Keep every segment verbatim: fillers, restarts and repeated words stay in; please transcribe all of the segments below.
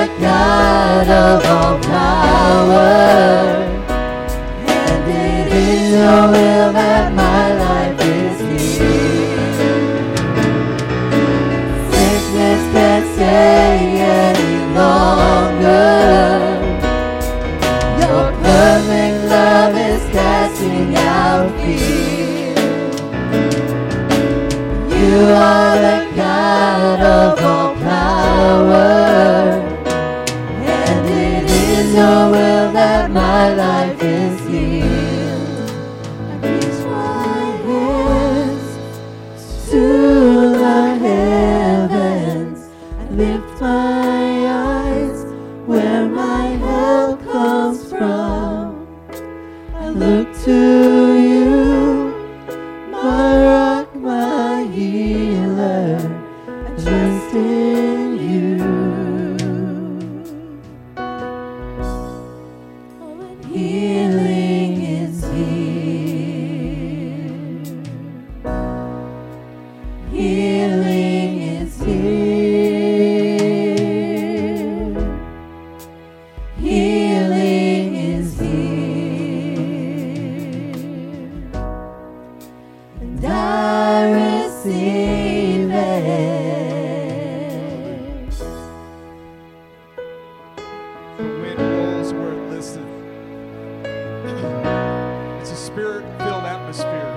the God of all power, and it is your will that my life is healed. Sickness can't stay any longer. Your perfect love is casting out fear. You are the God of all power, and it is your will that my life is healed. I reach my hands to the heavens. I lift my eyes where my help comes from. I look to you, my rock, my healer. I trust in you. Oh, and healing is here. Healing is here. Healing is here. And I receive it. The wind rolls where it listed. It's a spirit-filled atmosphere.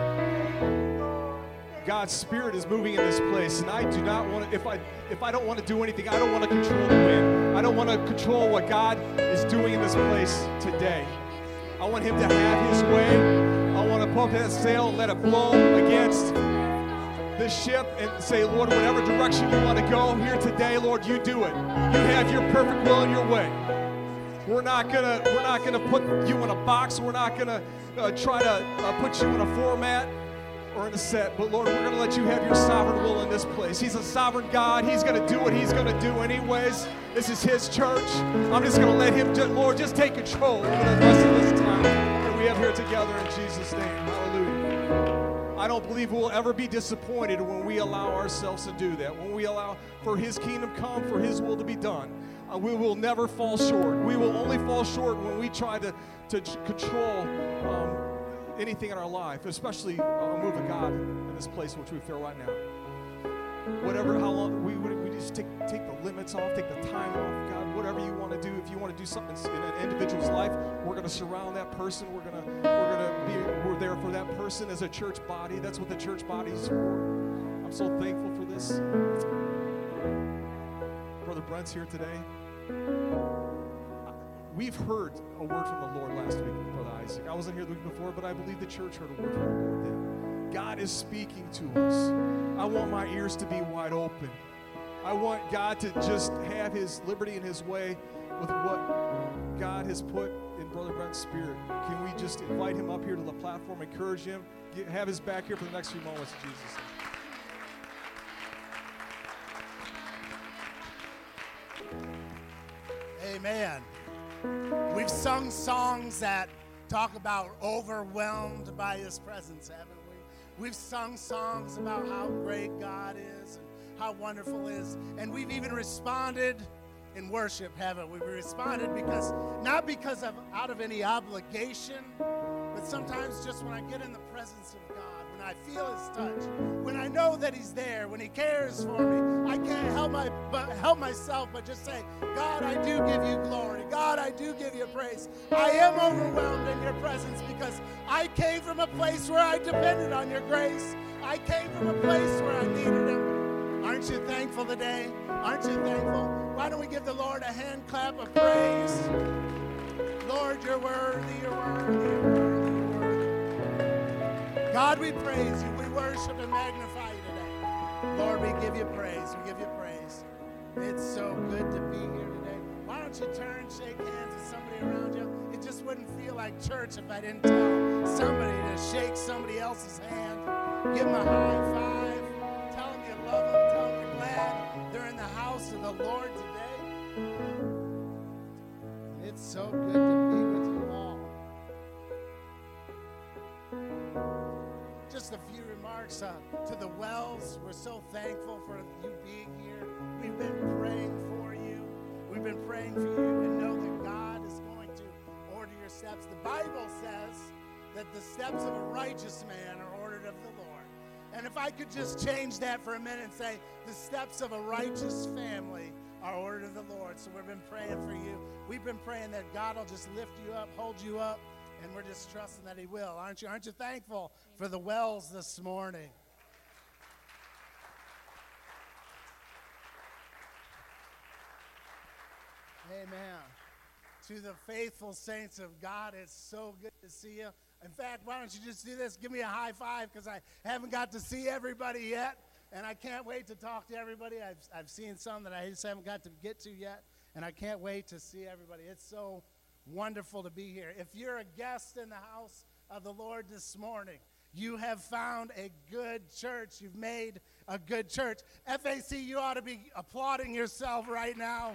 God's Spirit is moving in this place, and I do not want to, if I if I don't want to do anything, I don't want to control the wind. I don't want to control what God is doing in this place today. I want Him to have His way. I want to pump that sail and let it blow against this ship and say, Lord, whatever direction you want to go here today, Lord, you do it. You have your perfect will in your way. We're not gonna we're not gonna put you in a box. We're not gonna uh, try to uh, put you in a format or in a set. But Lord, we're gonna let you have your sovereign will in this place. He's a sovereign God. He's gonna do what He's gonna do anyways. This is His church. I'm just gonna let Him, do, Lord, just take control over the rest of this time that we have here together in Jesus' name. Hallelujah. I don't believe we'll ever be disappointed when we allow ourselves to do that. When we allow for His kingdom come, for His will to be done. Uh, we will never fall short. We will only fall short when we try to, to control um, anything in our life, especially a move of God in this place which we feel right now. Whatever, how long, we, we just take, take the limits off, take the time off, God, whatever you want to do. If you want to do something in an individual's life, we're going to surround that person. We're going to, we're going to be, we're there for that person as a church body. That's what the church body is for. I'm so thankful for this. Brother Brent's here today. We've heard a word from the Lord last week, Brother Isaac. I wasn't here the week before, but I believe the church heard a word from the Lord then. God is speaking to us. I want my ears to be wide open. I want God to just have His liberty and His way with what God has put in Brother Brent's spirit. Can we just invite him up here to the platform, encourage him, get, have his back here for the next few moments in Jesus' name. Amen. We've sung songs that talk about overwhelmed by His presence, haven't we? We've sung songs about how great God is and how wonderful He is. And we've even responded in worship, haven't we? We responded because, not because of out of any obligation, but sometimes just when I get in the presence of God, when I feel His touch, when I know that He's there, when He cares for me, I can't help my but help myself but just say, God, I do give you glory. God, I do give you praise. I am overwhelmed in your presence because I came from a place where I depended on your grace. I came from a place where I needed Him. Aren't you thankful today? Aren't you thankful? Why don't we give the Lord a hand clap of praise? Lord, you're worthy, you're worthy, you're worthy, you're worthy. God, we praise you. We worship and magnify you today. Lord, we give you praise. We give you praise. It's so good to be here today. Why don't you turn, shake hands with somebody around you? It just wouldn't feel like church if I didn't tell somebody to shake somebody else's hand. Give them a high five. Tell them you love them. Tell them you're glad they're in the house of the Lord today. It's so good to be with you all. Just a few remarks uh, to the Wells. We're so thankful for you being here. We've been praying for you. We've been praying praying for you and know that God is going to order your steps. The Bible says that the steps of a righteous man are ordered of the Lord. And if I could just change that for a minute and say, the steps of a righteous family are ordered of the Lord. So we've been praying for you. We've been praying that God will just lift you up, hold you up, and we're just trusting that he will. Aren't you? Aren't you thankful for the wells this morning? Amen. To the faithful saints of God, it's so good to see you. In fact, why don't you just do this? Give me a high five, because I haven't got to see everybody yet, and I can't wait to talk to everybody. I've, I've seen some that I just haven't got to get to yet, and I can't wait to see everybody. It's so wonderful to be here. If you're a guest in the house of the Lord this morning, you have found a good church. You've made a good church. F A C, you ought to be applauding yourself right now.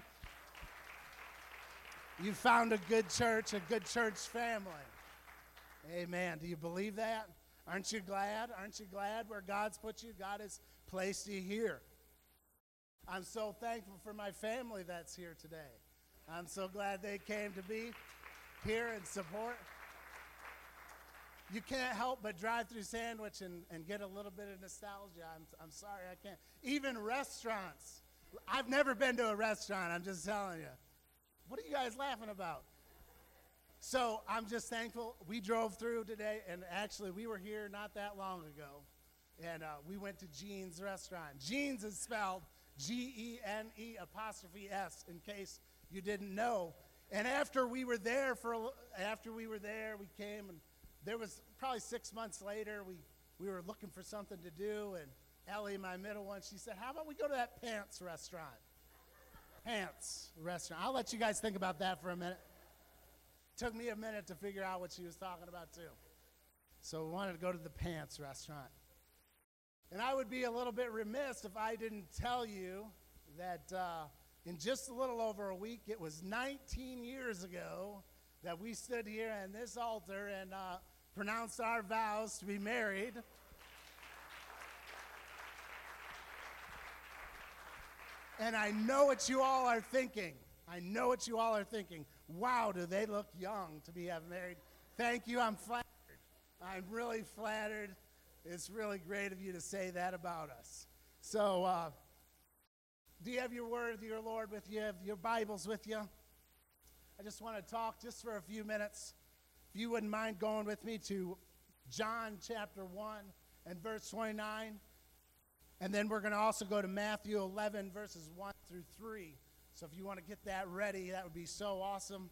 You found a good church, a good church family. Amen. Do you believe that? Aren't you glad? Aren't you glad where God's put you? God has placed you here. I'm so thankful for my family that's here today. I'm so glad they came to be here and support. You can't help but drive through Sandwich and, and get a little bit of nostalgia. I'm, I'm sorry, I can't. Even restaurants. I've never been to a restaurant, I'm just telling you. What are you guys laughing about? So I'm just thankful. We drove through today, and actually we were here not that long ago, and uh, we went to Gene's restaurant. Gene's is spelled G E N E apostrophe S, in case you didn't know. And after we were there, for a, after we were there, we came, and there was probably six months later, we, we were looking for something to do, and Ellie, my middle one, she said, how about we go to that Pants restaurant? Pants restaurant. I'll let you guys think about that for a minute. Took me a minute to figure out what she was talking about too. So we wanted to go to the Pants restaurant. And I would be a little bit remiss if I didn't tell you that uh, in just a little over a week, it was nineteen years ago that we stood here at this altar and uh, pronounced our vows to be married. And I know what you all are thinking. I know what you all are thinking. Wow, do they look young to be having married. Thank you, I'm flattered. I'm really flattered. It's really great of you to say that about us. So, uh, do you have your word of your Lord with you? Have your Bibles with you? I just want to talk just for a few minutes. If you wouldn't mind going with me to John chapter one and verse twenty-nine. And then we're going to also go to Matthew eleven, verses one through three. So if you want to get that ready, that would be so awesome.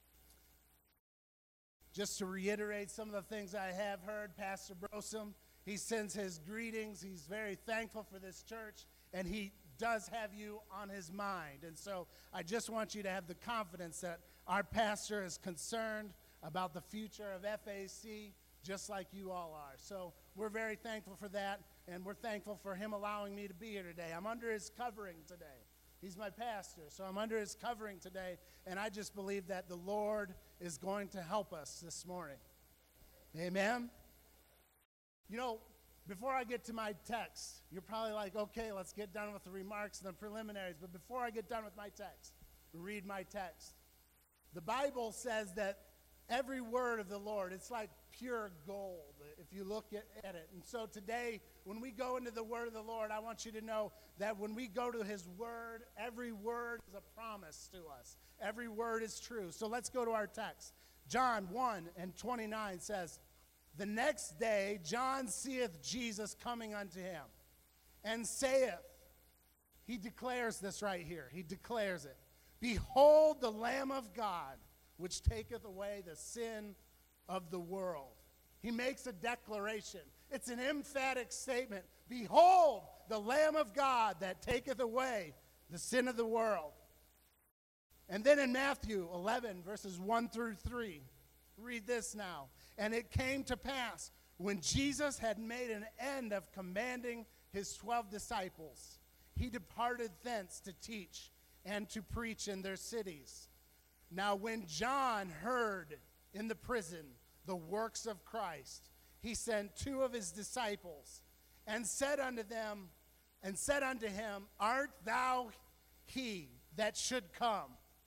Just to reiterate some of the things I have heard, Pastor Brosum, he sends his greetings. He's very thankful for this church, and he does have you on his mind. And so I just want you to have the confidence that our pastor is concerned about the future of F A C, just like you all are. So we're very thankful for that, and we're thankful for him allowing me to be here today. I'm under his covering today. He's my pastor, so I'm under his covering today, and I just believe that the Lord is going to help us this morning. Amen? You know, before I get to my text, you're probably like, okay, let's get done with the remarks and the preliminaries, but before I get done with my text, read my text. The Bible says that every word of the Lord, it's like pure gold if you look at, at it. And so today, when we go into the word of the Lord, I want you to know that when we go to his word, every word is a promise to us. Every word is true. So let's go to our text. John one and twenty-nine says, the next day John seeth Jesus coming unto him, and saith, he declares this right here. He declares it. Behold the Lamb of God, which taketh away the sin of the world. He makes a declaration. It's an emphatic statement. Behold, the Lamb of God that taketh away the sin of the world. And then in Matthew eleven, verses one through three, read this now. And it came to pass, when Jesus had made an end of commanding his twelve disciples, he departed thence to teach and to preach in their cities. Now when John heard in the prison the works of Christ, he sent two of his disciples and said unto them, and said unto him, art thou he that should come,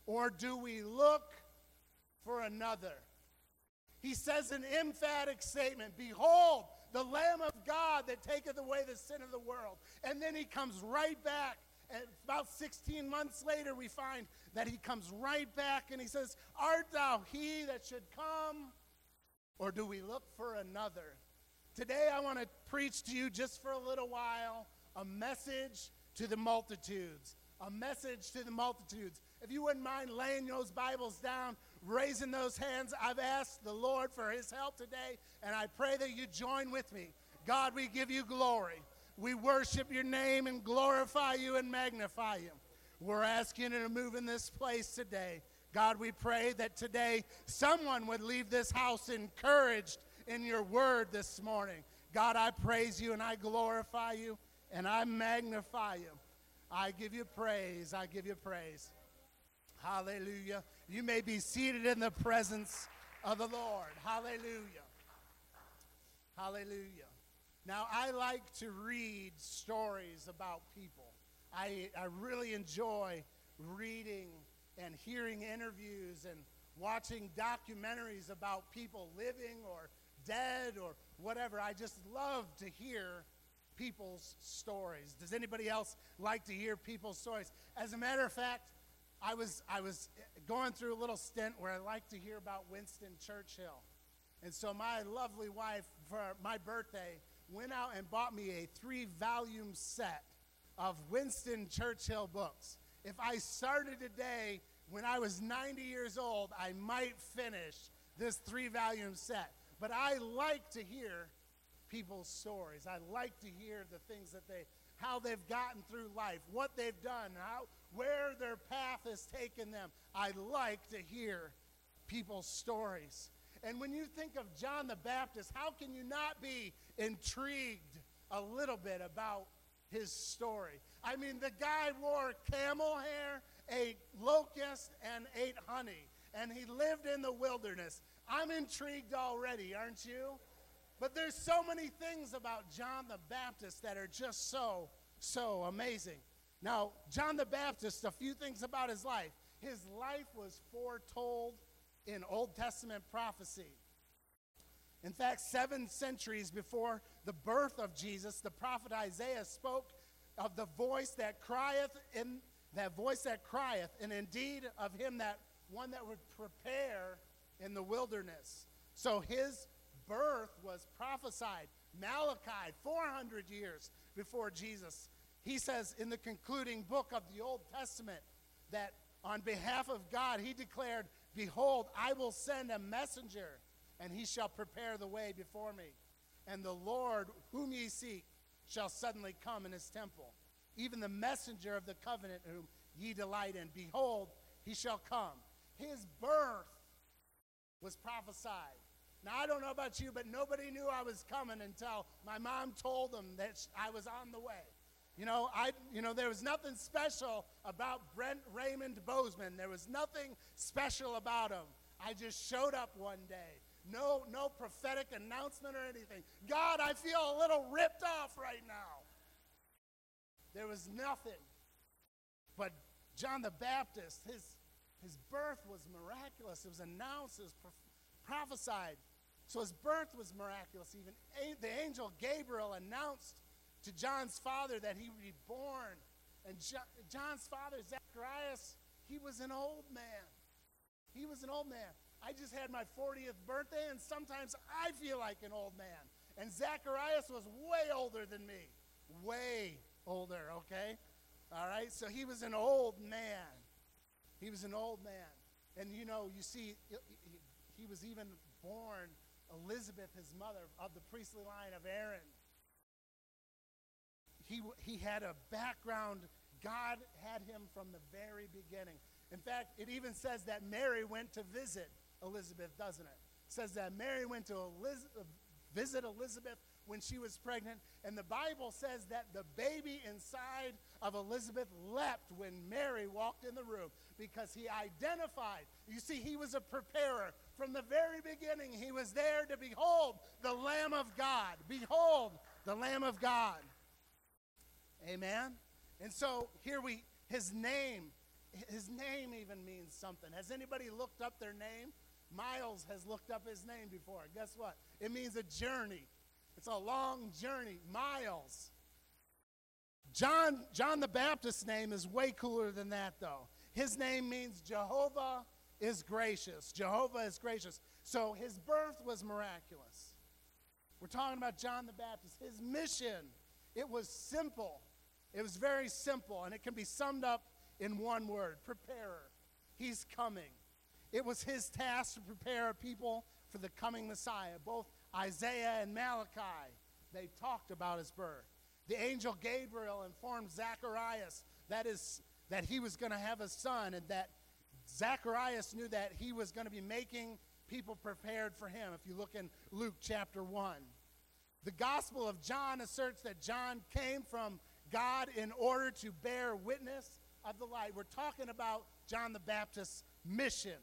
or do we look for another? He says an emphatic statement, behold, the Lamb of God that taketh away the sin of the world. And then he comes right back. And about sixteen months later, we find that he comes right back and he says, art thou he that should come, or do we look for another? Today I want to preach to you just for a little while a message to the multitudes. A message to the multitudes. If you wouldn't mind laying those Bibles down, raising those hands, I've asked the Lord for his help today, and I pray that you join with me. God, we give you glory. We worship your name and glorify you and magnify you. We're asking you to move in this place today. God, we pray that today someone would leave this house encouraged in your word this morning. God, I praise you and I glorify you and I magnify you. I give you praise. I give you praise. Hallelujah. You may be seated in the presence of the Lord. Hallelujah. Hallelujah. Now, I like to read stories about people. I, I really enjoy reading and hearing interviews and watching documentaries about people living or dead or whatever. I just love to hear people's stories. Does anybody else like to hear people's stories? As a matter of fact, I was I was going through a little stint where I like to hear about Winston Churchill. And so my lovely wife, for my birthday, went out and bought me a three-volume set of Winston Churchill books. If I started today when I was ninety years old, I might finish this three-volume set. But I like to hear people's stories. I like to hear the things that they, how they've gotten through life, what they've done, how, where their path has taken them. I like to hear people's stories. And when you think of John the Baptist, how can you not be intrigued a little bit about his story? I mean, the guy wore camel hair, ate locust, and ate honey, and he lived in the wilderness. I'm intrigued already, aren't you? But there's so many things about John the Baptist that are just so, so amazing. Now, John the Baptist, a few things about his life. His life was foretold in Old Testament prophecy. In fact, seven centuries before the birth of Jesus, the prophet Isaiah spoke of the voice that crieth, in that voice that crieth, and indeed of him that one that would prepare in the wilderness. So his birth was prophesied. Malachi, four hundred years before Jesus. He says in the concluding book of the Old Testament that on behalf of God, he declared, behold, I will send a messenger, and he shall prepare the way before me. And the Lord, whom ye seek, shall suddenly come in his temple. Even the messenger of the covenant whom ye delight in. Behold, he shall come. His birth was prophesied. Now, I don't know about you, but nobody knew I was coming until my mom told them that I was on the way. You know, I, you know, there was nothing special about Brent Raymond Bozeman. There was nothing special about him. I just showed up one day. No, no prophetic announcement or anything. God, I feel a little ripped off right now. There was nothing. But John the Baptist, his, his birth was miraculous. It was announced, it was pro- prophesied. So his birth was miraculous. Even a- the angel Gabriel announced to John's father that he would be born. And jo- John's father, Zacharias, he was an old man. He was an old man. I just had my fortieth birthday, and sometimes I feel like an old man. And Zacharias was way older than me. Way older, okay? All right? So he was an old man. He was an old man. And, you know, you see, he was even born, Elizabeth, his mother, of the priestly line of Aaron. He, he had a background. God had him from the very beginning. In fact, it even says that Mary went to visit Elizabeth, doesn't it? It says that Mary went to Eliz- visit Elizabeth when she was pregnant, and the Bible says that the baby inside of Elizabeth leapt when Mary walked in the room because he identified. You see, he was a preparer. From the very beginning, he was there to behold the Lamb of God. Behold the Lamb of God. Amen? And so here we, his name, his name even means something. Has anybody looked up their name? Miles has looked up his name before. Guess what? It means a journey. It's a long journey. Miles. John, John the Baptist's name is way cooler than that, though. His name means Jehovah is gracious. Jehovah is gracious. So his birth was miraculous. We're talking about John the Baptist. His mission, it was simple. It was very simple, and it can be summed up in one word: preparer. He's coming. It was his task to prepare a people for the coming Messiah. Both Isaiah and Malachi, they talked about his birth. The angel Gabriel informed Zacharias that is that he was going to have a son, and that Zacharias knew that he was going to be making people prepared for him, if you look in Luke chapter one. The Gospel of John asserts that John came from God in order to bear witness of the light. We're talking about John the Baptist's mission.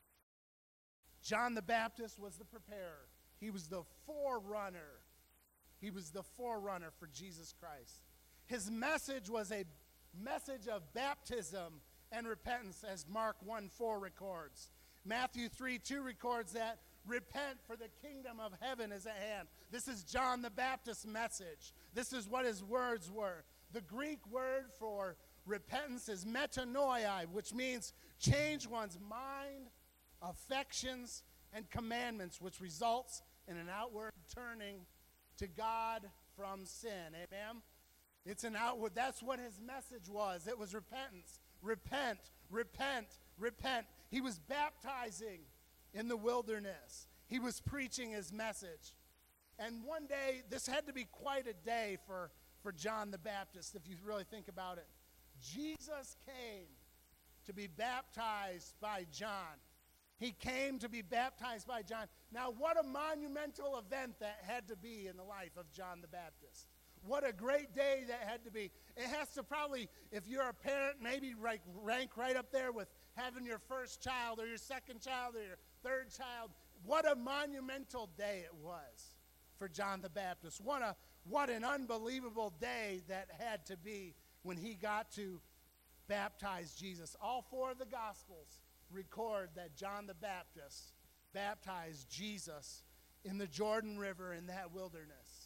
John the Baptist was the preparer. He was the forerunner. He was the forerunner for Jesus Christ. His message was a message of baptism and repentance, as Mark one four records. Matthew three two records that repent, for the kingdom of heaven is at hand. This is John the Baptist's message. This is what his words were. The Greek word for repentance is metanoia, which means change one's mind, affections, and commandments, which results in an outward turning to God from sin. Amen? It's an outward, that's what his message was. It was repentance. Repent, repent, repent. He was baptizing in the wilderness. He was preaching his message. And one day, this had to be quite a day for, for John the Baptist, if you really think about it. Jesus came to be baptized by John. He came to be baptized by John. Now, what a monumental event that had to be in the life of John the Baptist. What a great day that had to be. It has to probably, if you're a parent, maybe rank, rank right up there with having your first child or your second child or your third child. What a monumental day it was for John the Baptist. What a what an unbelievable day that had to be when he got to baptize Jesus. All four of the Gospels record that John the Baptist baptized Jesus in the Jordan River in that wilderness.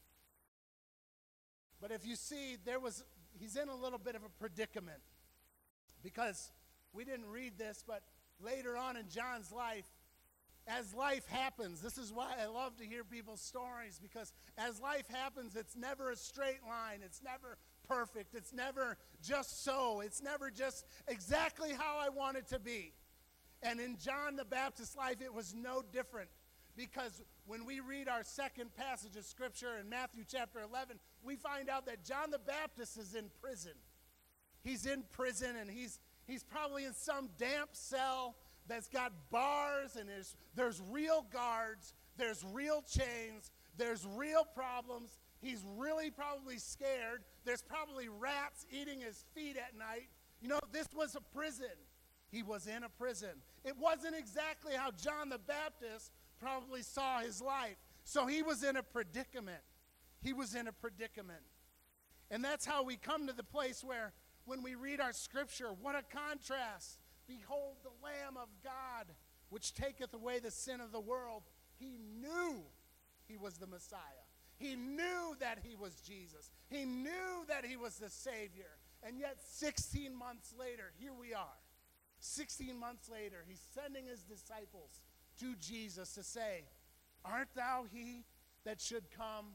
But if you see, there was he's in a little bit of a predicament, because we didn't read this, but later on in John's life, as life happens, this is why I love to hear people's stories, because as life happens, it's never a straight line. It's never perfect. It's never just so. It's never just exactly how I want it to be. And in John the Baptist's life, it was no different, because when we read our second passage of Scripture in Matthew chapter eleven, we find out that John the Baptist is in prison. He's in prison, and he's he's probably in some damp cell that's got bars, and there's, there's real guards, there's real chains, there's real problems. He's really probably scared. There's probably rats eating his feet at night. You know, this was a prison. He was in a prison. It wasn't exactly how John the Baptist probably saw his life. So he was in a predicament. He was in a predicament. And that's how we come to the place where when we read our Scripture, what a contrast. Behold the Lamb of God, which taketh away the sin of the world. He knew he was the Messiah. He knew that he was Jesus. He knew that he was the Savior. And yet sixteen months later, here we are. sixteen months later, he's sending his disciples to Jesus to say, art thou he that should come,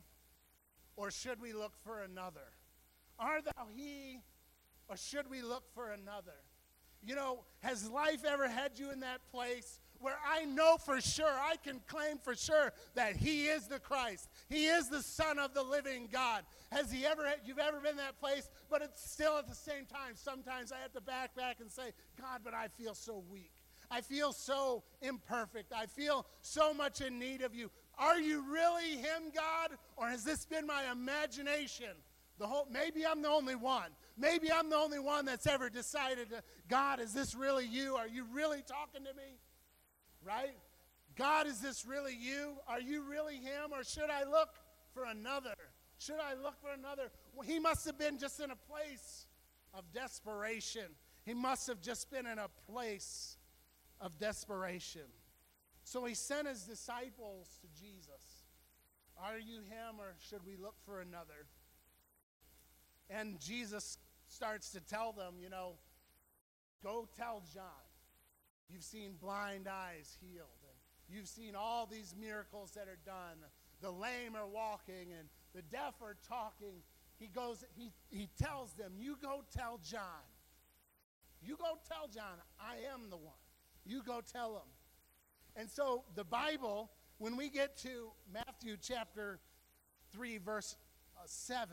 or should we look for another? Art thou he, or should we look for another? You know, has life ever had you in that place where I know for sure, I can claim for sure that he is the Christ. He is the Son of the living God. Has he ever, you've ever been in that place, but it's still at the same time, sometimes I have to back back and say, God, but I feel so weak. I feel so imperfect. I feel so much in need of you. Are you really him, God? Or has this been my imagination? The whole, maybe I'm the only one. Maybe I'm the only one that's ever decided, to, God, is this really you? Are you really talking to me? Right? God, is this really you? Are you really him? Or should I look for another? Should I look for another? Well, he must have been just in a place of desperation. He must have just been in a place of desperation. So he sent his disciples to Jesus. Are you him, or should we look for another? And Jesus starts to tell them, you know, go tell John. You've seen blind eyes healed, and you've seen all these miracles that are done. The lame are walking, and the deaf are talking. He goes, he, he tells them, you go tell John. You go tell John, I am the one. You go tell him. And so the Bible, when we get to Matthew chapter three, verse uh, seven,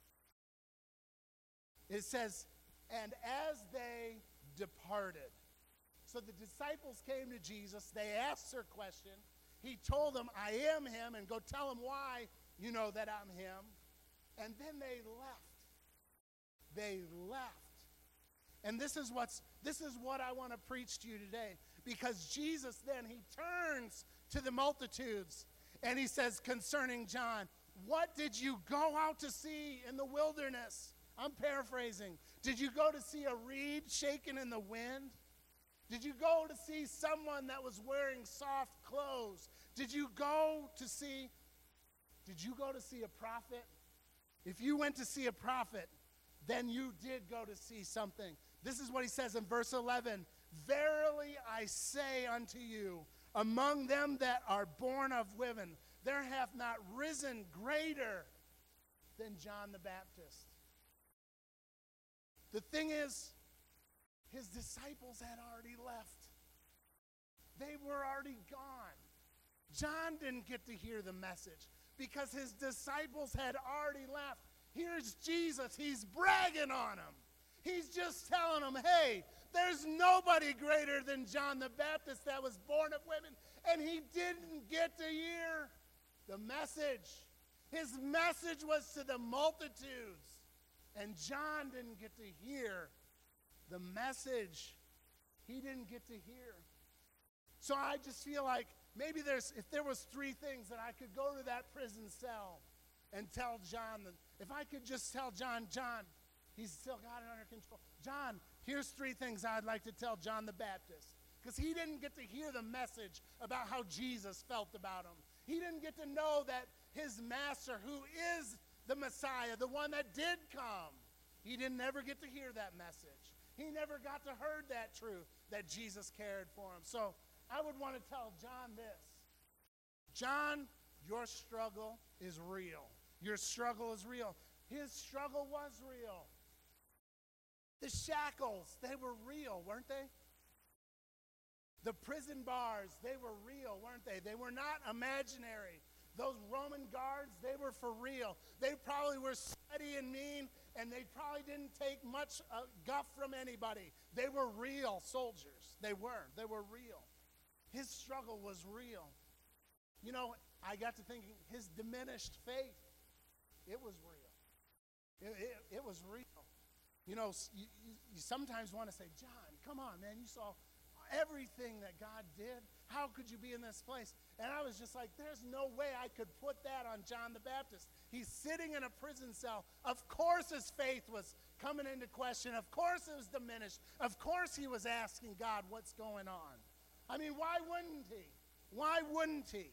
it says, and as they departed. So the disciples came to Jesus. They asked their question. He told them, I am him, and go tell him why you know that I'm him. And then they left. They left. And this is what's this is what I want to preach to you today. Because Jesus then, he turns to the multitudes and he says concerning John, what did you go out to see in the wilderness? I'm paraphrasing. Did you go to see a reed shaken in the wind? Did you go to see someone that was wearing soft clothes? Did you go to see, did you go to see a prophet? If you went to see a prophet, then you did go to see something. This is what he says in verse eleven. Verily I say unto you, among them that are born of women, there hath not risen greater than John the Baptist. The thing is, his disciples had already left. They were already gone. John didn't get to hear the message because his disciples had already left. Here's Jesus. He's bragging on them. He's just telling them, hey, there's nobody greater than John the Baptist that was born of women. And he didn't get to hear the message. His message was to the multitudes. And John didn't get to hear the message. He didn't get to hear. So I just feel like maybe there's, if there was three things that I could go to that prison cell and tell John, that if I could just tell John, John, he's still got it under control. John, here's three things I'd like to tell John the Baptist. Because he didn't get to hear the message about how Jesus felt about him. He didn't get to know that his master, who is the Messiah, the one that did come, he didn't ever get to hear that message. He never got to heard that truth, that Jesus cared for him. So I would want to tell John this. John, your struggle is real. Your struggle is real. His struggle was real. The shackles, they were real, weren't they? The prison bars, they were real, weren't they? They were not imaginary. Those Roman guards, they were for real. They probably were sweaty and mean, and they probably didn't take much uh, guff from anybody. They were real soldiers. They were. They were real. His struggle was real. You know, I got to thinking, his diminished faith, it was real. It, it, it was real. You know, you, you, you sometimes want to say, John, come on, man, you saw everything that God did. How could you be in this place? And I was just like, there's no way I could put that on John the Baptist. He's sitting in a prison cell. Of course his faith was coming into question. Of course it was diminished. Of course he was asking God, what's going on? I mean, why wouldn't he? Why wouldn't he?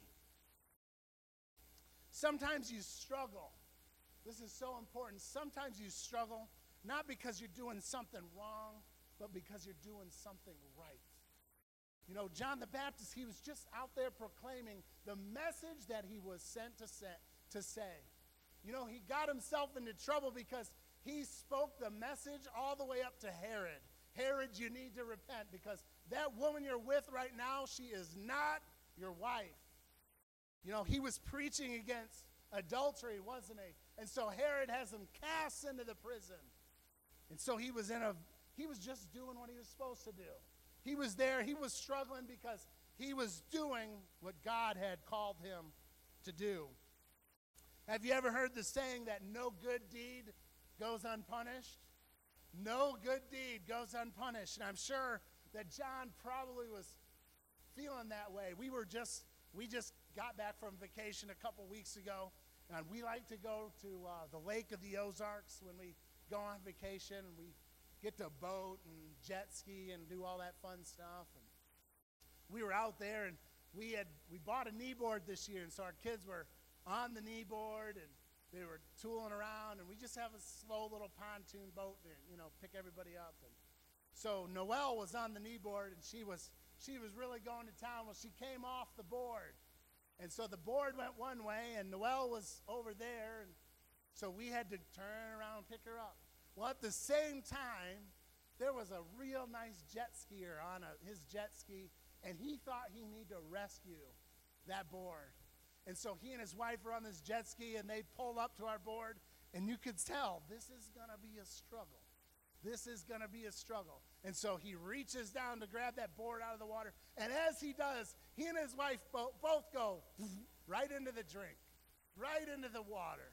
Sometimes you struggle. This is so important. Sometimes you struggle not because you're doing something wrong, but because you're doing something right. You know, John the Baptist, he was just out there proclaiming the message that he was sent to say. To say. You know, he got himself into trouble because he spoke the message all the way up to Herod. Herod, you need to repent because that woman you're with right now, she is not your wife. You know, he was preaching against adultery, wasn't he? And so Herod has him cast into the prison. And so he was in a, he was just doing what he was supposed to do. He was there, he was struggling because he was doing what God had called him to do. Have you ever heard the saying that no good deed goes unpunished? No good deed goes unpunished. And I'm sure that John probably was feeling that way. We were just, we just got back from vacation a couple weeks ago, and we like to go to uh, the Lake of the Ozarks when we go on vacation, and we get to boat and jet ski and do all that fun stuff. And we were out there, and we had we bought a kneeboard this year, and so our kids were on the kneeboard, and they were tooling around, and we just have a slow little pontoon boat to, you know, pick everybody up. And so Noelle was on the kneeboard, and she was she was really going to town. Well, she came off the board, and so the board went one way, and Noelle was over there, and so we had to turn around and pick her up. Well, at the same time, there was a real nice jet skier on a, his jet ski, and he thought he needed to rescue that board. And so he and his wife were on this jet ski, and they pulled up to our board, and you could tell this is going to be a struggle. This is going to be a struggle. And so he reaches down to grab that board out of the water, and as he does, he and his wife bo- both go right into the drink, right into the water.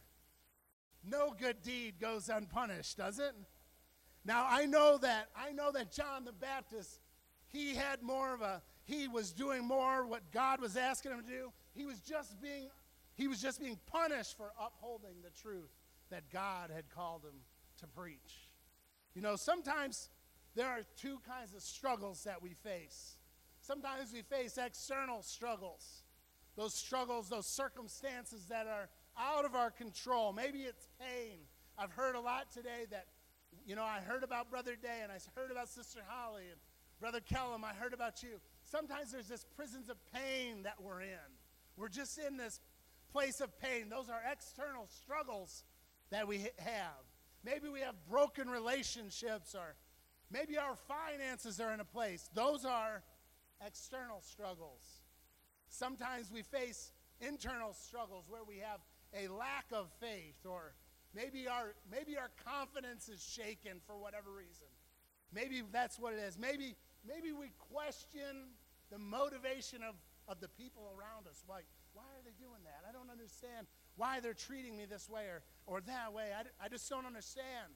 No good deed goes unpunished, does it? Now, I know that I know that John the Baptist, he had more of a, he was doing more what God was asking him to do. He was just being, he was just being punished for upholding the truth that God had called him to preach. You know, sometimes there are two kinds of struggles that we face. Sometimes we face external struggles. Those struggles, those circumstances that are out of our control. Maybe it's pain. I've heard a lot today that, you know, I heard about Brother Day, and I heard about Sister Holly, and Brother Kellum, I heard about you. Sometimes there's this prisons of pain that we're in. We're just in this place of pain. Those are external struggles that we have. Maybe we have broken relationships, or maybe our finances are in a place. Those are external struggles. Sometimes we face internal struggles where we have a lack of faith, or maybe our maybe our confidence is shaken for whatever reason. Maybe that's what it is. Maybe maybe we question the motivation of, of the people around us. Like, why are they doing that? I don't understand why they're treating me this way or, or that way. I, I just don't understand.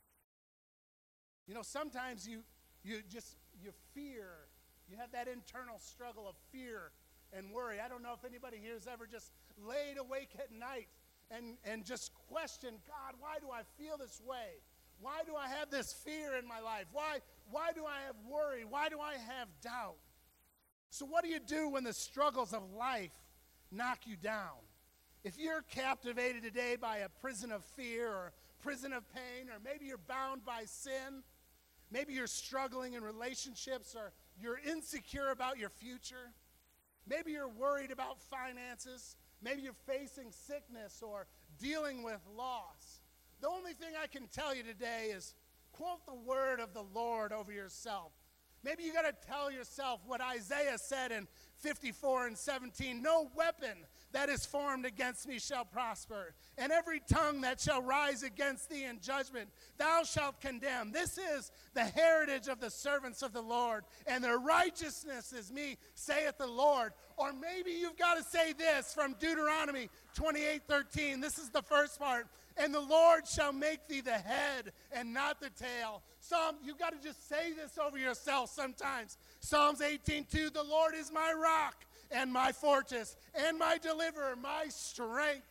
You know, sometimes you you just you fear. You have that internal struggle of fear and worry. I don't know if anybody here has ever just laid awake at night and, and just questioned, God, why do I feel this way? Why do I have this fear in my life? Why, why do I have worry? Why do I have doubt? So what do you do when the struggles of life knock you down? If you're captivated today by a prison of fear or prison of pain, or maybe you're bound by sin, maybe you're struggling in relationships, or you're insecure about your future, maybe you're worried about finances, maybe you're facing sickness or dealing with loss. The only thing I can tell you today is quote the word of the Lord over yourself. Maybe you got to tell yourself what Isaiah said in fifty-four and seventeen, no weapon that is formed against me shall prosper, and every tongue that shall rise against thee in judgment thou shalt condemn. This is the heritage of the servants of the Lord, and their righteousness is me, saith the Lord. Or maybe you've got to say this from Deuteronomy twenty-eight thirteen. This is the first part. And the Lord shall make thee the head and not the tail. Psalm, you've got to just say this over yourself sometimes. Psalms eighteen two, the Lord is my rock and my fortress and my deliverer, my strength.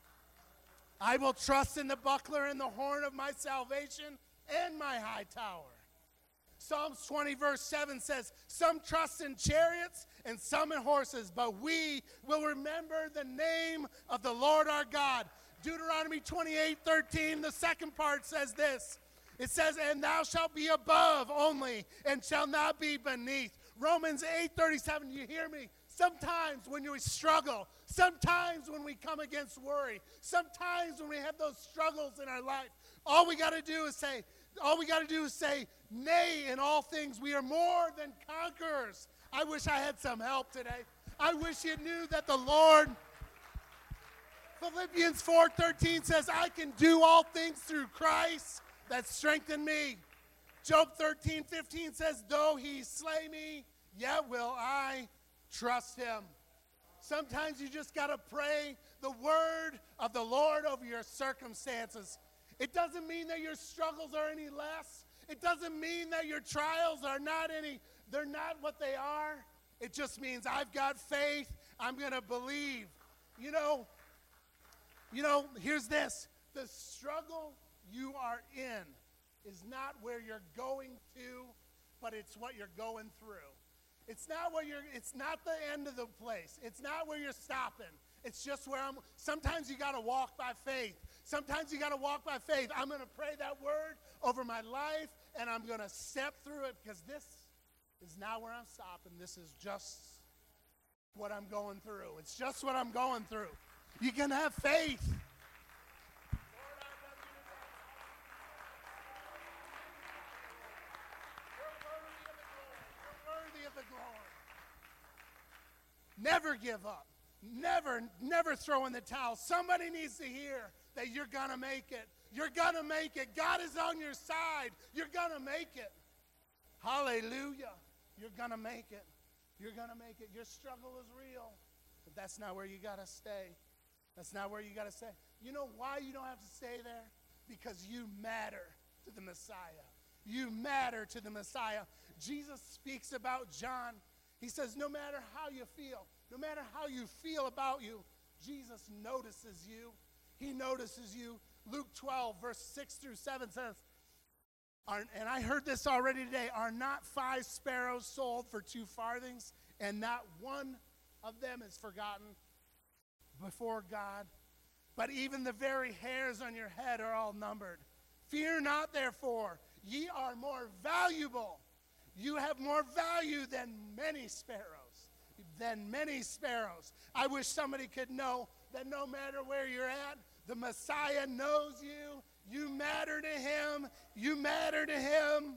I will trust in the buckler and the horn of my salvation and my high tower. Psalms twenty verse seven says, some trust in chariots and some in horses, but we will remember the name of the Lord our God. Deuteronomy twenty-eight thirteen, the second part says this. It says, and thou shalt be above only, and shalt not be beneath. Romans eight thirty-seven, you hear me? Sometimes when we struggle, sometimes when we come against worry, sometimes when we have those struggles in our life, all we got to do is say, all we got to do is say, nay, in all things we are more than conquerors. I wish I had some help today. I wish you knew that the Lord... Philippians four thirteen says, I can do all things through Christ that strengthen me. Job thirteen fifteen says, though he slay me, yet will I trust him. Sometimes you just got to pray the word of the Lord over your circumstances. It doesn't mean that your struggles are any less. It doesn't mean that your trials are not any, they're not what they are. It just means I've got faith. I'm going to believe. You know, You know, here's this. The struggle you are in is not where you're going to, but it's what you're going through. It's not where you're, it's not the end of the place. It's not where you're stopping. It's just where I'm, sometimes you got to walk by faith. Sometimes you got to walk by faith. I'm going to pray that word over my life, and I'm going to step through it because this is not where I'm stopping. This is just what I'm going through. It's just what I'm going through. You can have faith. Never give up. Never, never throw in the towel. Somebody needs to hear that you're going to make it. You're going to make it. God is on your side. You're going to make it. Hallelujah. You're going to make it. You're going to make it. Your struggle is real. But that's not where you got to stay. That's not where you got to stay. You know why you don't have to stay there? Because you matter to the Messiah. You matter to the Messiah. Jesus speaks about John. He says, no matter how you feel, no matter how you feel about you, Jesus notices you. He notices you. Luke twelve, verse six through seven says, are, and I heard this already today, are not five sparrows sold for two farthings, and not one of them is forgotten before God? But even the very hairs on your head are all numbered. Fear not, therefore, ye are more valuable. You have more value than many sparrows, than many sparrows. I wish somebody could know that no matter where you're at, the Messiah knows you. You matter to him. You matter to him.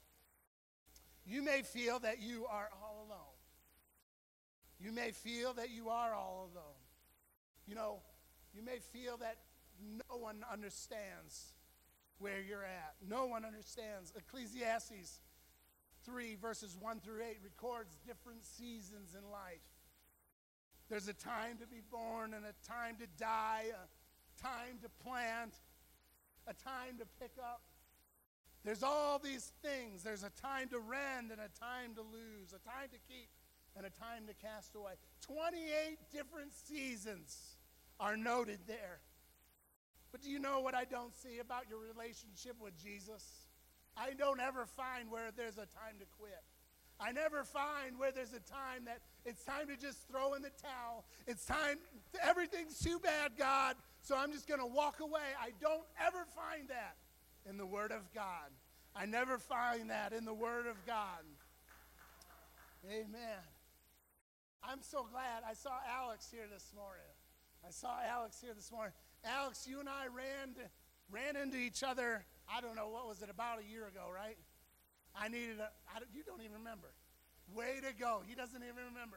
You may feel that you are all alone. You may feel that you are all alone. You know, you may feel that no one understands where you're at. No one understands. Ecclesiastes three, verses one through eight, records different seasons in life. There's a time to be born and a time to die, a time to plant, a time to pick up. There's all these things. There's a time to rend and a time to lose, a time to keep and a time to cast away. twenty-eight different seasons are noted there. But do you know what I don't see about your relationship with Jesus? I don't ever find where there's a time to quit. I never find where there's a time that it's time to just throw in the towel. It's time, everything's too bad, God, so I'm just going to walk away. I don't ever find that in the Word of God. I never find that in the Word of God. Amen. I'm so glad I saw Alex here this morning. I saw Alex here this morning. Alex, you and I ran, to, ran into each other, I don't know, what was it, about a year ago, right? I needed a, I don't, you don't even remember. Way to go. He doesn't even remember.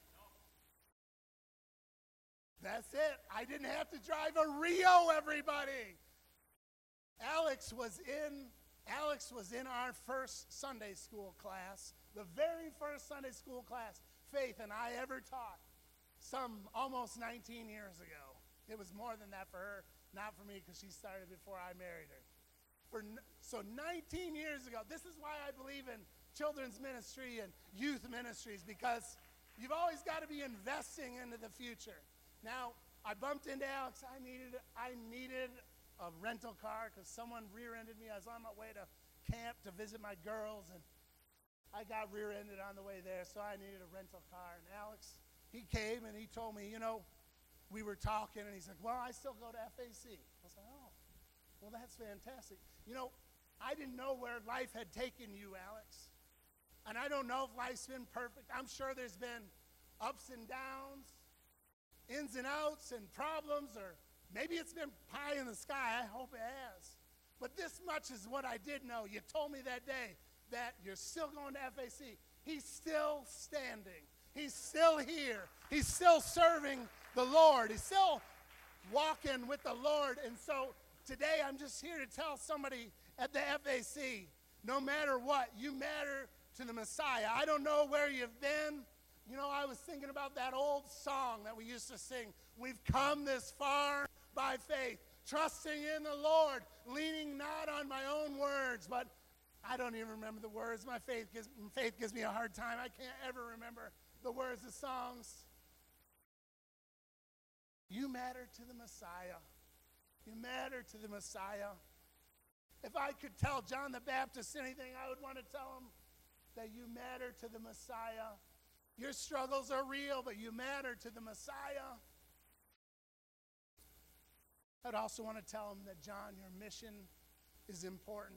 That's it. I didn't have to drive a Rio, everybody. Alex was in, Alex was in our first Sunday school class, the very first Sunday school class Faith and I ever taught, some almost nineteen years ago. It was more than that for her, not for me, because she started before I married her. For, so nineteen years ago, this is why I believe in children's ministry and youth ministries, because you've always got to be investing into the future. Now, I bumped into Alex. I needed, I needed a rental car because someone rear-ended me. I was on my way to camp to visit my girls, and I got rear-ended on the way there, so I needed a rental car. And Alex, he came and he told me, you know, we were talking, and he's like, well, I still go to F A C. I was like, oh, well, that's fantastic. You know, I didn't know where life had taken you, Alex. And I don't know if life's been perfect. I'm sure there's been ups and downs, ins and outs, and problems, or maybe it's been pie in the sky. I hope it has. But this much is what I did know. You told me that day that you're still going to F A C. He's still standing. He's still here. He's still serving the Lord. He's still walking with the Lord. And so today I'm just here to tell somebody at the F A C, no matter what, you matter to the Messiah. I don't know where you've been. You know, I was thinking about that old song that we used to sing. We've come this far by faith, trusting in the Lord, leaning not on my own words, but I don't even remember the words. My faith gives, faith gives me a hard time. I can't ever remember the words of songs. You matter to the Messiah. You matter to the Messiah. If I could tell John the Baptist anything, I would want to tell him that you matter to the Messiah. Your struggles are real, but you matter to the Messiah. I'd also want to tell him that, John, your mission is important.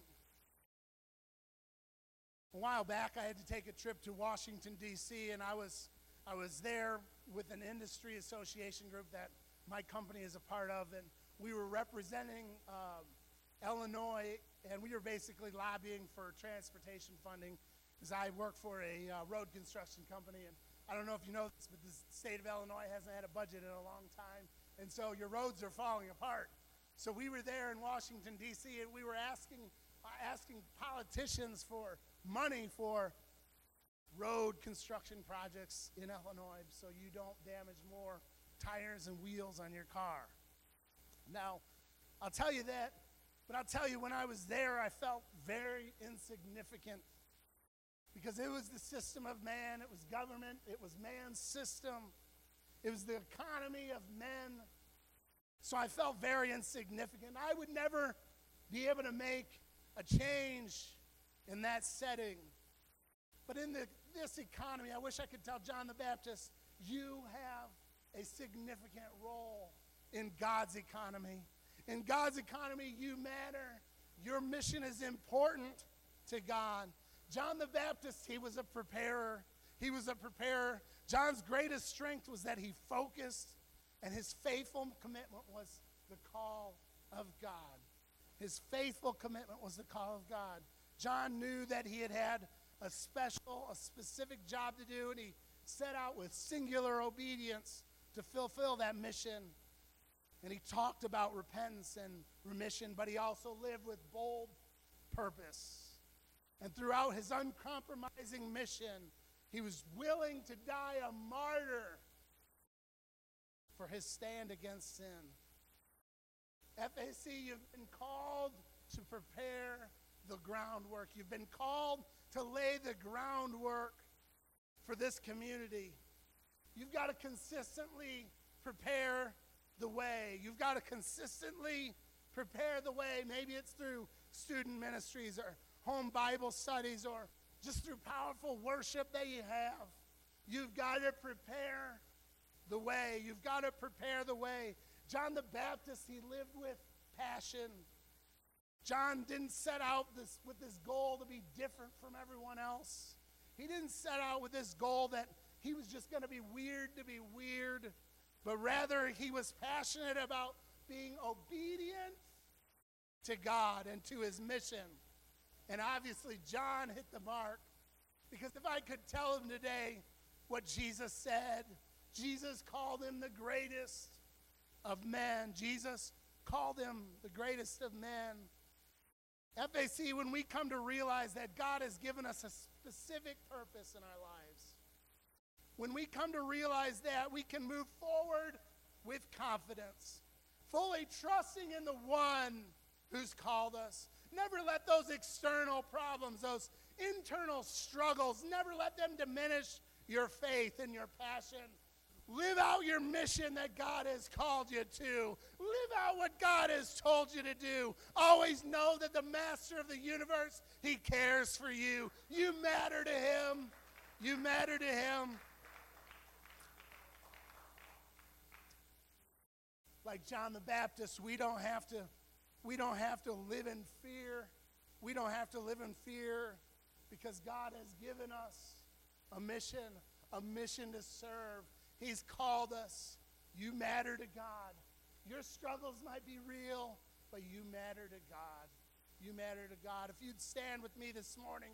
A while back, I had to take a trip to Washington, D C, and I was, I was there with an industry association group that my company is a part of, and we were representing um, Illinois, and we were basically lobbying for transportation funding, because I work for a uh, road construction company, and I don't know if you know this, but the state of Illinois hasn't had a budget in a long time, and so your roads are falling apart. So we were there in Washington, D C, and we were asking, uh, asking politicians for money for road construction projects in Illinois so you don't damage more tires and wheels on your car. Now, I'll tell you that, but I'll tell you when I was there, I felt very insignificant because it was the system of man, it was government, it was man's system, it was the economy of men. So I felt very insignificant. I would never be able to make a change in that setting. But in the, this economy, I wish I could tell John the Baptist, you have a significant role in God's economy. In God's economy, you matter. Your mission is important to God. John the Baptist, he was a preparer. He was a preparer. John's greatest strength was that he focused, and his faithful commitment was the call of God. His faithful commitment was the call of God. John knew that he had had a special, a specific job to do, and he set out with singular obedience to fulfill that mission. And he talked about repentance and remission, but he also lived with bold purpose. And throughout his uncompromising mission, he was willing to die a martyr for his stand against sin. F A C, you've been called to prepare the groundwork. You've been called to lay the groundwork for this community. You've got to consistently prepare the way. You've got to consistently prepare the way. Maybe it's through student ministries or home Bible studies or just through powerful worship that you have. You've got to prepare the way. You've got to prepare the way. John the Baptist, he lived with passion. John didn't set out this, with this goal to be different from everyone else. He didn't set out with this goal that he was just going to be weird to be weird, but rather he was passionate about being obedient to God and to his mission. And obviously John hit the mark, because if I could tell him today what Jesus said, Jesus called him the greatest of men. Jesus called him the greatest of men. F A C, when we come to realize that God has given us a specific purpose in our lives, when we come to realize that, we can move forward with confidence, fully trusting in the one who's called us. Never let those external problems, those internal struggles, never let them diminish your faith and your passion. Live out your mission that God has called you to. Live out what God has told you to do. Always know that the master of the universe, he cares for you. You matter to him. You matter to him. Like John the Baptist, we don't have to, we don't have to live in fear. We don't have to live in fear because God has given us a mission, a mission to serve. He's called us. You matter to God. Your struggles might be real, but you matter to God. You matter to God. If you'd stand with me this morning.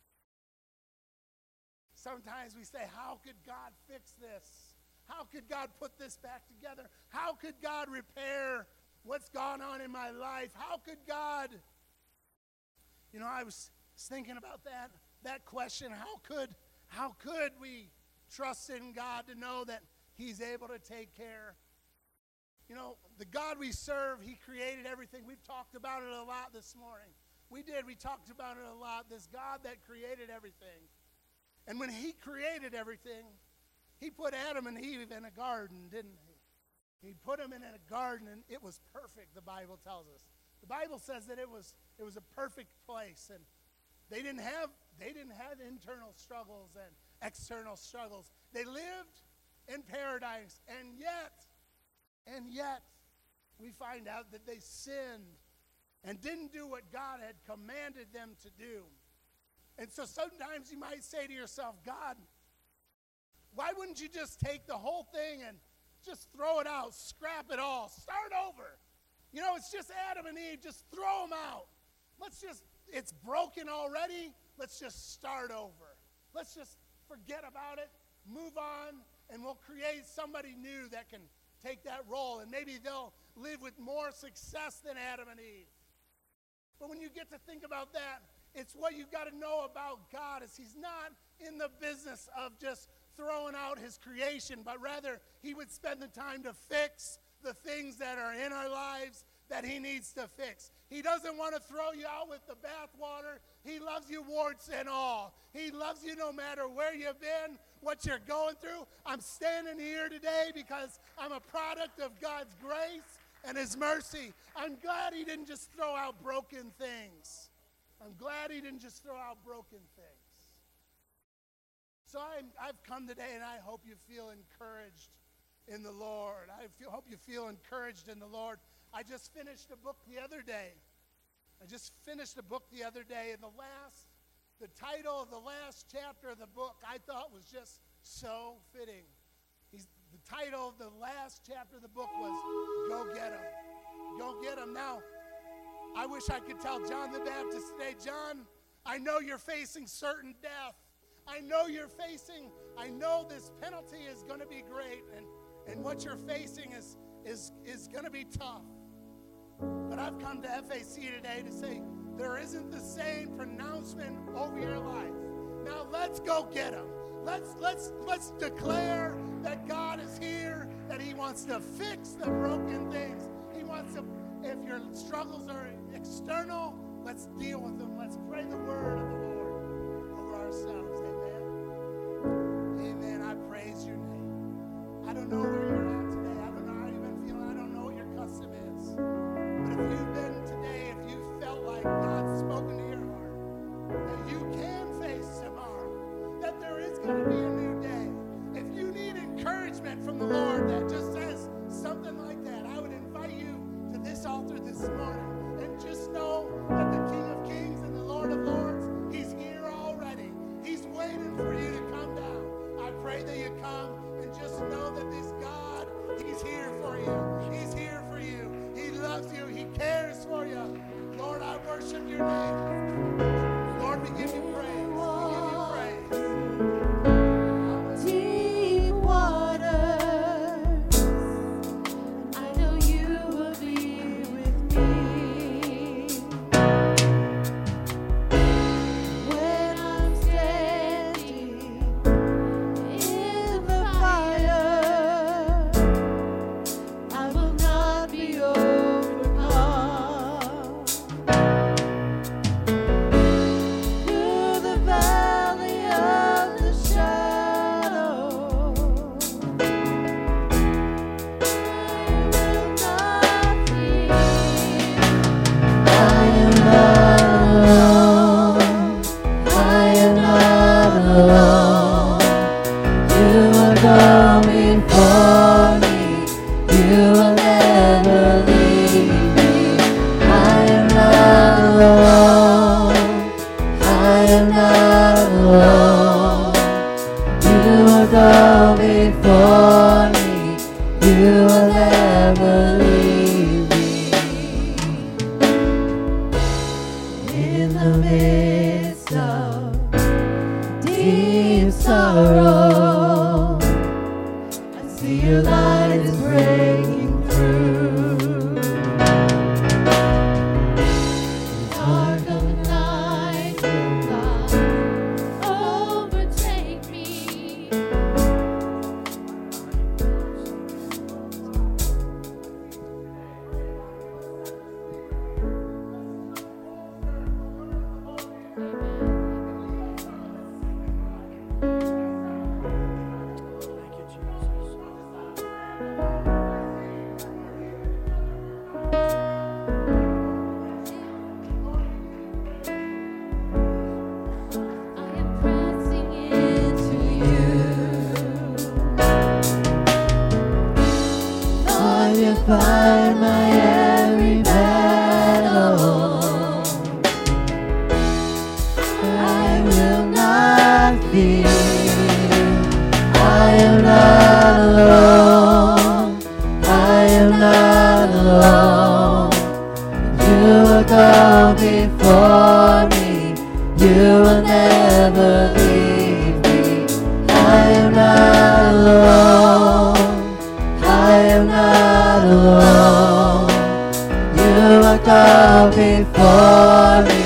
Sometimes we say, how could God fix this? How could God put this back together? How could God repair what's gone on in my life? How could God? You know, I was thinking about that, that question. How could, how could we trust in God to know that he's able to take care? You know, the God we serve, he created everything. We've talked about it a lot this morning. We did. We talked about it a lot. This God that created everything. And when he created everything, he put Adam and Eve in a garden, didn't he? He put them in a garden, and it was perfect, the Bible tells us. The Bible says that it was It was a perfect place, and they didn't have they didn't have internal struggles and external struggles. They lived in paradise, and yet, and yet, we find out that they sinned and didn't do what God had commanded them to do. And so sometimes you might say to yourself, God, why wouldn't you just take the whole thing and just throw it out, scrap it all, start over? You know, it's just Adam and Eve, just throw them out. Let's just, it's broken already, let's just start over. Let's just forget about it, move on, and we'll create somebody new that can take that role, and maybe they'll live with more success than Adam and Eve. But when you get to think about that, it's what you got to know about God is he's not in the business of just throwing out his creation, but rather he would spend the time to fix the things that are in our lives that he needs to fix. He doesn't want to throw you out with the bathwater. He loves you warts and all. He loves you no matter where you've been, what you're going through. I'm standing here today because I'm a product of God's grace and his mercy. I'm glad he didn't just throw out broken things. I'm glad he didn't just throw out broken things. So I'm, I've come today, and I hope you feel encouraged in the Lord. I feel, hope you feel encouraged in the Lord. I just finished a book the other day. I just finished a book the other day, and the last, the title of the last chapter of the book I thought was just so fitting. He's, the title of the last chapter of the book was Go Get 'Em. Go Get 'Em. Now, I wish I could tell John the Baptist today, John, I know you're facing certain death. I know you're facing, I know this penalty is going to be great, and, and what you're facing is, is, is going to be tough. But I've come to F A C today to say there isn't the same pronouncement over your life. Now let's go get them. Let's, let's, let's declare that God is here, that he wants to fix the broken things. He wants to, if your struggles are external, let's deal with them. Let's pray the word of the Lord over ourselves. Amen. Amen. I praise your name. I don't know where you're at today. I don't know how you've been feeling. I don't know what your custom is. But if you've been today, if you felt like God's spoken to your heart, that you can face tomorrow, that there is going to be a new day. If you need encouragement from the Lord that just says something like that, I would invite you to this altar this morning and just know that the King of Kings and the Lord of Lords, he's here already. He's waiting for you to come down. I pray that you come and just know that this God, he's here for you. He's here for you. He loves you. He cares for you. Lord, I worship your name. Lord, we give you praise. We give you praise. Deep waters, I know you will be with me. When I'm standing in the fire, I will not be overcome. Through the valley of the shadow, I will not fear. I am not alone. I am not alone. You will go before me. You will never leave me. I am not alone. I am not alone. You will go before me. You will never leave me. In the midst of deep sorrow, I see your light is breaking through. Dark of the night will not overtake me. Thank you, Jesus. fight my every battle. I will not fear. I am not alone. I am not alone. You will go before me. You will never leave me. I am not alone. I am not alone. You will go before me.